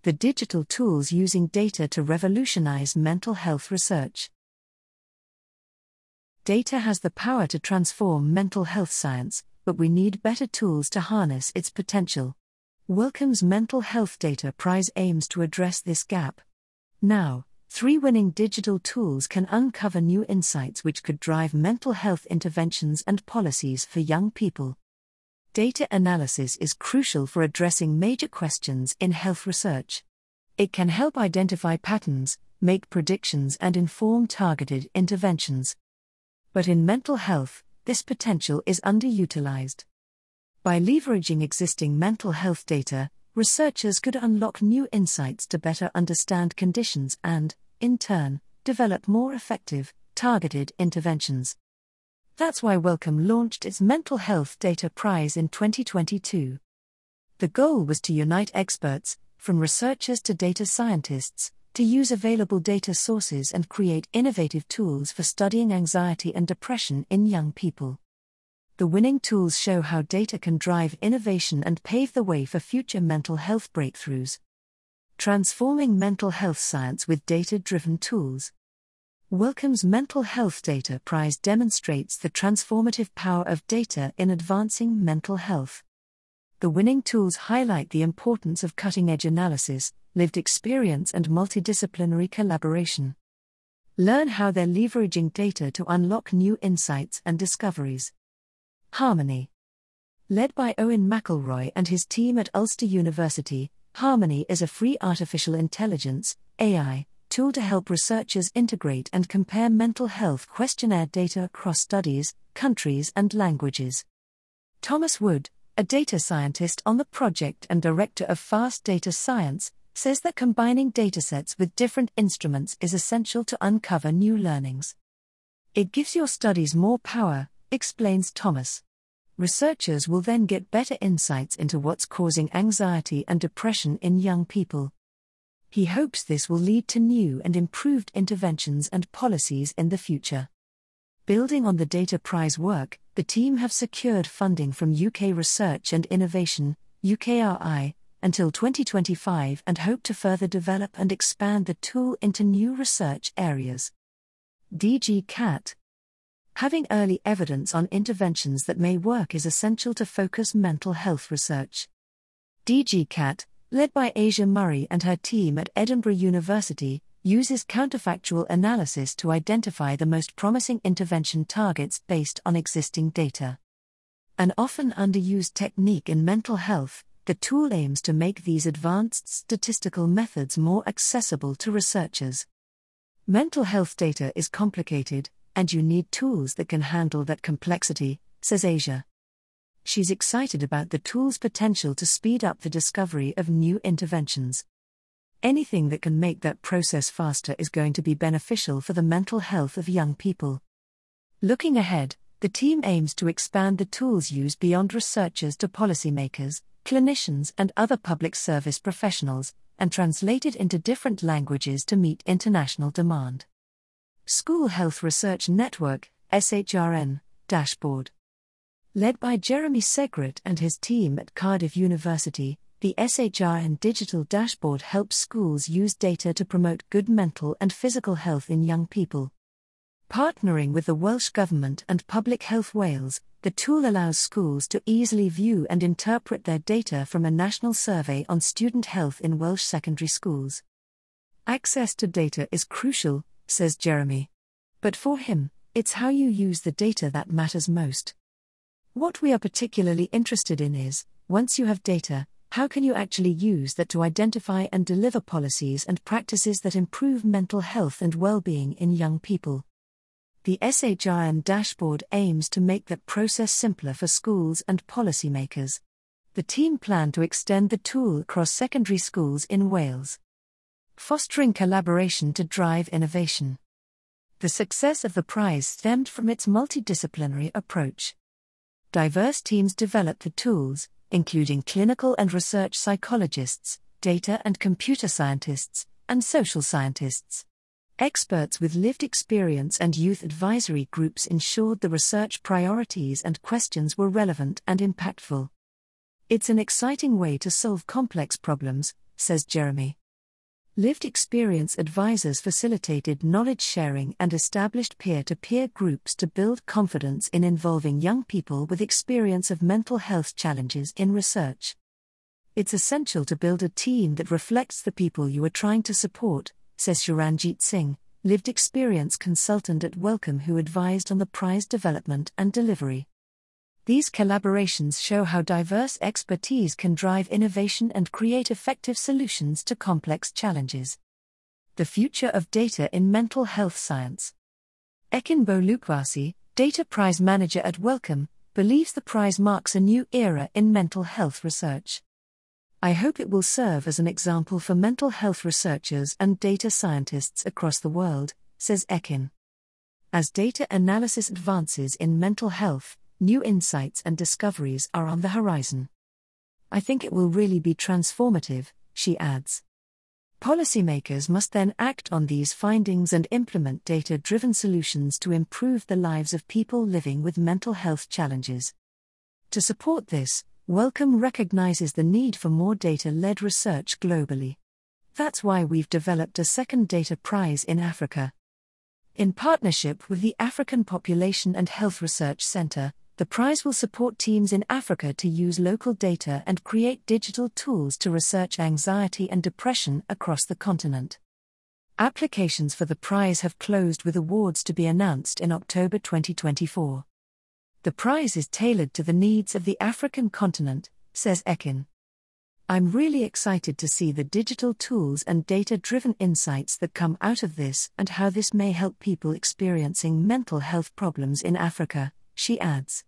the digital tools using data to revolutionize mental health research. Data has the power to transform mental health science, but we need better tools to harness its potential. Wellcome's Mental Health Data Prize aims to address this gap. Now, 3 winning digital tools can uncover new insights which could drive mental health interventions and policies for young people. Data analysis is crucial for addressing major questions in health research. It can help identify patterns, make predictions, and inform targeted interventions. But in mental health, this potential is underutilized. By leveraging existing mental health data, researchers could unlock new insights to better understand conditions and, in turn, develop more effective, targeted interventions. That's why Wellcome launched its Mental Health Data Prize in 2022. The goal was to unite experts, from researchers to data scientists, to use available data sources and create innovative tools for studying anxiety and depression in young people. The winning tools show how data can drive innovation and pave the way for future mental health breakthroughs. Transforming mental health science with data-driven tools. Wellcome's Mental Health Data Prize demonstrates the transformative power of data in advancing mental health. The winning tools highlight the importance of cutting-edge analysis, lived experience, and multidisciplinary collaboration. Learn how they're leveraging data to unlock new insights and discoveries. Harmony. Led by Owen McElroy and his team at Ulster University, Harmony is a free artificial intelligence (AI) tool to help researchers integrate and compare mental health questionnaire data across studies, countries, and languages. Thomas Wood, a data scientist on the project and director of Fast Data Science, says that combining datasets with different instruments is essential to uncover new learnings. It gives your studies more power, explains Thomas. Researchers will then get better insights into what's causing anxiety and depression in young people. He hopes this will lead to new and improved interventions and policies in the future. Building on the Data Prize work, the team have secured funding from UK Research and Innovation, UKRI, until 2025 and hope to further develop and expand the tool into new research areas. DG CAT. Having early evidence on interventions that may work is essential to focus mental health research. DG CAT, led by Asia Murray and her team at Edinburgh University, uses counterfactual analysis to identify the most promising intervention targets based on existing data. An often underused technique in mental health, the tool aims to make these advanced statistical methods more accessible to researchers. Mental health data is complicated, and you need tools that can handle that complexity, says Asia. She's excited about the tool's potential to speed up the discovery of new interventions. Anything that can make that process faster is going to be beneficial for the mental health of young people. Looking ahead, the team aims to expand the tool's use beyond researchers to policymakers, clinicians, and other public service professionals, and translate it into different languages to meet international demand. School Health Research Network, SHRN, Dashboard. Led by Jeremy Segret and his team at Cardiff University, the SHRN Digital Dashboard helps schools use data to promote good mental and physical health in young people. Partnering with the Welsh Government and Public Health Wales, the tool allows schools to easily view and interpret their data from a national survey on student health in Welsh secondary schools. Access to data is crucial, says Jeremy. But for him, it's how you use the data that matters most. What we are particularly interested in is, once you have data, how can you actually use that to identify and deliver policies and practices that improve mental health and well-being in young people? The SHRN dashboard aims to make that process simpler for schools and policymakers. The team plan to extend the tool across secondary schools in Wales. Fostering collaboration to drive innovation. The success of the prize stemmed from its multidisciplinary approach. Diverse teams developed the tools, including clinical and research psychologists, data and computer scientists, and social scientists. Experts with lived experience and youth advisory groups ensured the research priorities and questions were relevant and impactful. It's an exciting way to solve complex problems, says Jeremy. Lived experience advisors facilitated knowledge sharing and established peer-to-peer groups to build confidence in involving young people with experience of mental health challenges in research. It's essential to build a team that reflects the people you are trying to support, says Sharanjit Singh, lived experience consultant at Wellcome who advised on the prize development and delivery. These collaborations show how diverse expertise can drive innovation and create effective solutions to complex challenges. The future of data in mental health science. Ekin Bolukwasi, Data Prize Manager at Wellcome, believes the prize marks a new era in mental health research. I hope it will serve as an example for mental health researchers and data scientists across the world, says Ekin. As data analysis advances in mental health, new insights and discoveries are on the horizon. I think it will really be transformative, she adds. Policymakers must then act on these findings and implement data-driven solutions to improve the lives of people living with mental health challenges. To support this, Wellcome recognizes the need for more data-led research globally. That's why we've developed a second data prize in Africa. In partnership with the African Population and Health Research Center, the prize will support teams in Africa to use local data and create digital tools to research anxiety and depression across the continent. Applications for the prize have closed with awards to be announced in October 2024. The prize is tailored to the needs of the African continent, says Ekin. I'm really excited to see the digital tools and data-driven insights that come out of this and how this may help people experiencing mental health problems in Africa, she adds.